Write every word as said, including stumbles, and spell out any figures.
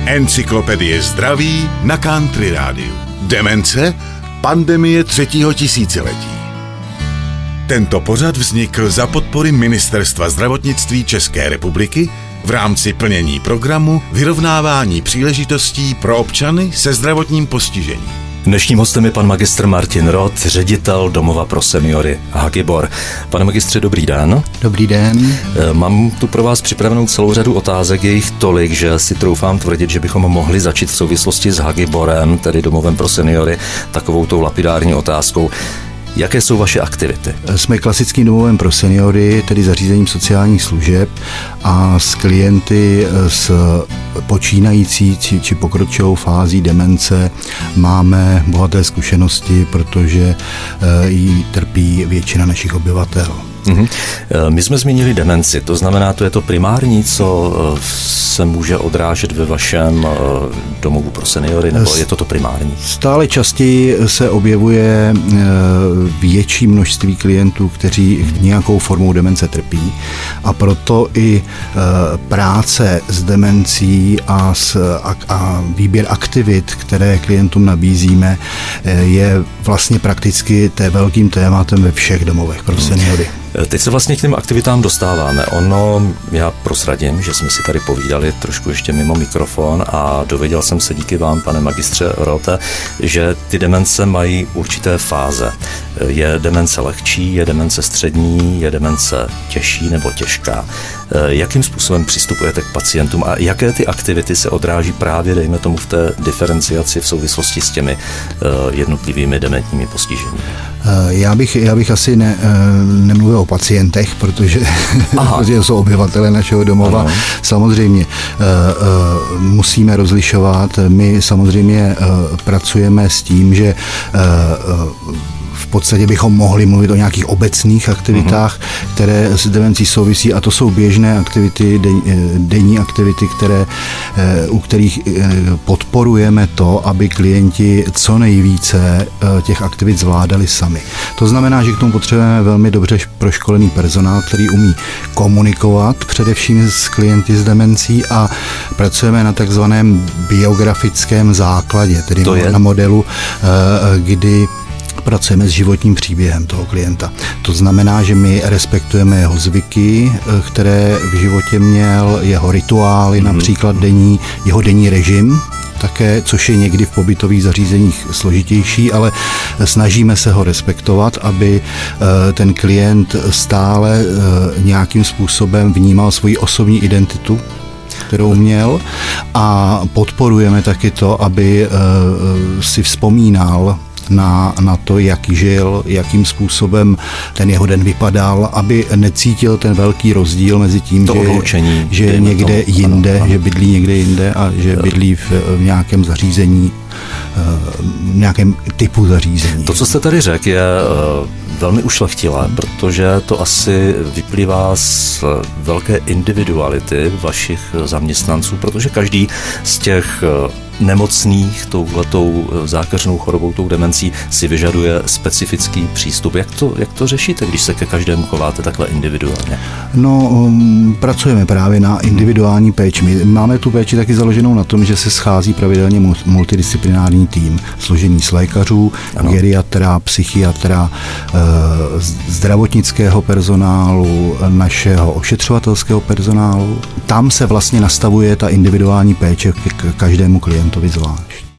Encyklopedie zdraví na Country rádiu. Demence? Pandemie třetího tisíciletí. Tento pořad vznikl za podpory Ministerstva zdravotnictví České republiky v rámci plnění programu Vyrovnávání příležitostí pro občany se zdravotním postižením. Dnešním hostem je pan magistr Martin Roth, ředitel domova pro seniory Hagibor. Pane magistře, dobrý den. Dobrý den. Mám tu pro vás připravenou celou řadu otázek, je jich tolik, že si troufám tvrdit, že bychom mohli začít v souvislosti s Hagiborem, tedy domovem pro seniory, takovou tou lapidární otázkou. Jaké jsou vaše aktivity? Jsme klasickým domovem pro seniory, tedy zařízením sociálních služeb, a s klienty s počínající či, či pokročilou fází demence máme bohaté zkušenosti, protože jí trpí většina našich obyvatel. Uhum. My jsme zmínili demenci, to znamená, to je to primární, co se může odrážet ve vašem domovu pro seniory, nebo je to to primární? Stále častěji se objevuje větší množství klientů, kteří nějakou formou demence trpí, a proto i práce s demencí a, s, a, a výběr aktivit, které klientům nabízíme, je vlastně prakticky té velkým tématem ve všech domovech pro seniory. Teď se vlastně k těm aktivitám dostáváme. Ono, já prozradím, že jsme si tady povídali trošku ještě mimo mikrofon a dověděl jsem se díky vám, pane magistře Rothe, že ty demence mají určité fáze. Je demence lehčí, je demence střední, je demence těžší nebo těžká. Jakým způsobem přistupujete k pacientům a jaké ty aktivity se odráží právě, dejme tomu, v té diferenciaci v souvislosti s těmi jednotlivými dementními postiženími? Já bych, já bych asi ne, nemluvil o pacientech, protože, protože jsou obyvatele našeho domova. Ano. Samozřejmě musíme rozlišovat. My samozřejmě pracujeme s tím, že v podstatě bychom mohli mluvit o nějakých obecných aktivitách, uh-huh. které s demencí souvisí, a to jsou běžné aktivity, denní aktivity, které, u kterých podporujeme to, aby klienti co nejvíce těch aktivit zvládali sami. To znamená, že k tomu potřebujeme velmi dobře proškolený personál, který umí komunikovat především s klienty s demencí, a pracujeme na takzvaném biografickém základě, tedy na modelu, kdy pracujeme s životním příběhem toho klienta. To znamená, že my respektujeme jeho zvyky, které v životě měl, jeho rituály, například denní, jeho denní režim, také, což je někdy v pobytových zařízeních složitější, ale snažíme se ho respektovat, aby ten klient stále nějakým způsobem vnímal svoji osobní identitu, kterou měl, a podporujeme taky to, aby si vzpomínal Na, na to, jak žil, jakým způsobem ten jeho den vypadal, aby necítil ten velký rozdíl mezi tím, to že, odloučení, že je někde to, jinde, ano, ano. že bydlí někde jinde a že bydlí v, v nějakém zařízení, v nějakém typu zařízení. To, co jste tady řekl, je velmi ušlechtilé, protože to asi vyplývá z velké individuality vašich zaměstnanců, protože každý z těch nemocných touhletou zákeřnou chorobou, tou demencí, si vyžaduje specifický přístup. Jak to, jak to řešíte, když se ke každému chováte takhle individuálně? No, um, pracujeme právě na individuální péči. My máme tu péči taky založenou na tom, že se schází pravidelně multidisciplinární tým, složený z lékařů, ano. geriatra, psychiatra, zdravotnického personálu, našeho ošetřovatelského personálu. Tam se vlastně nastavuje ta individuální péče k každému klientovi zvlášť.